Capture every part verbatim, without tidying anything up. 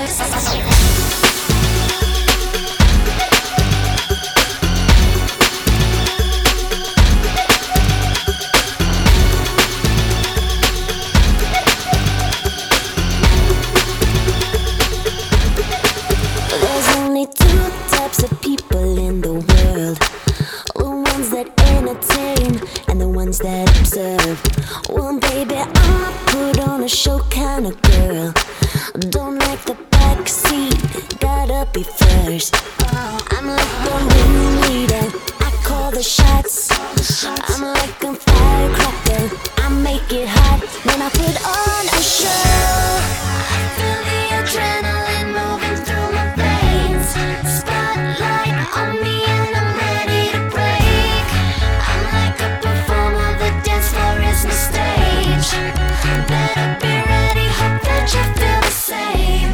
That observe. Well, baby, I'm a put on a show kind of girl. Don't like the back seat, gotta be first. I'm like the ringleader, I call the shots. I'm like a firecracker, I make it hot when I put on a show. I feel the adrenaline moving through my veins. Spotlight on me and I'm ready to break. I'm like a performer, the dance floor is my stage. Better be ready, hope that you feel the same.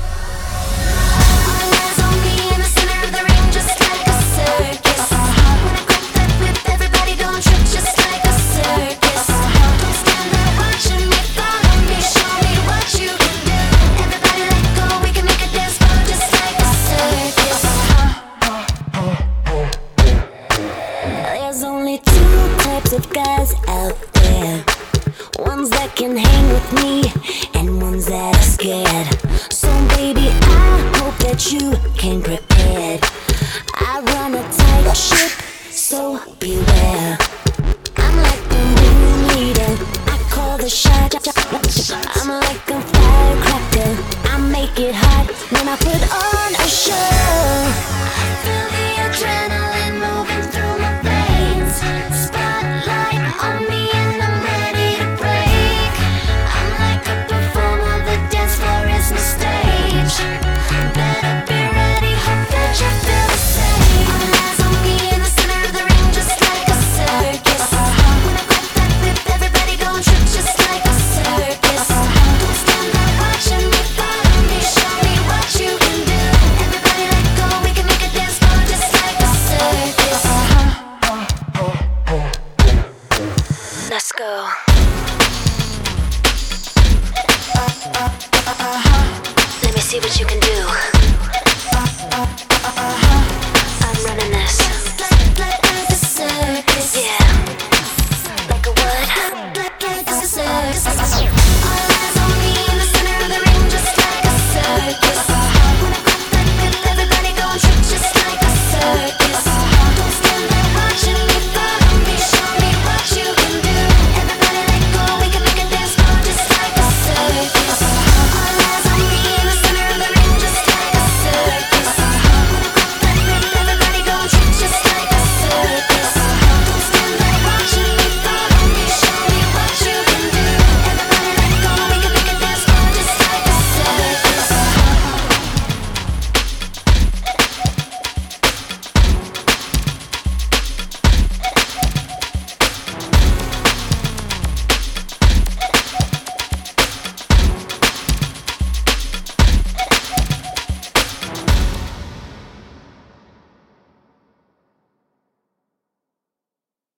All eyes on me in the center of the ring, just like a circus. When I crack that whip, everybody don't trip, just like a circus. Don't stand there watching me, follow me, show me what you can do. Everybody let go, we can make a dance floor just like a circus. There's only two types of guys out there. Ones that can hang with me and ones that are scared. So baby, I hope that you came prepared. I run a tight ship, so beware. I'm like the ringleader, I call the shot. I'm like a firecracker, I make it hot when I put on a show. I feel the adrenaline moving through my veins. Spotlight on me and I'm ready to break. I'm like a performer, the dance floor is my stage. Better be ready, hope that you feel the same. All eyes on me in the center of the ring, just like a circus. When I crack that whip, everybody gon' trip, just like a circus. Don't stand there watching me, follow me, show me what you can do. Everybody let go, we can make a dance floor just like a circus. Let's go. Let me see what you can do.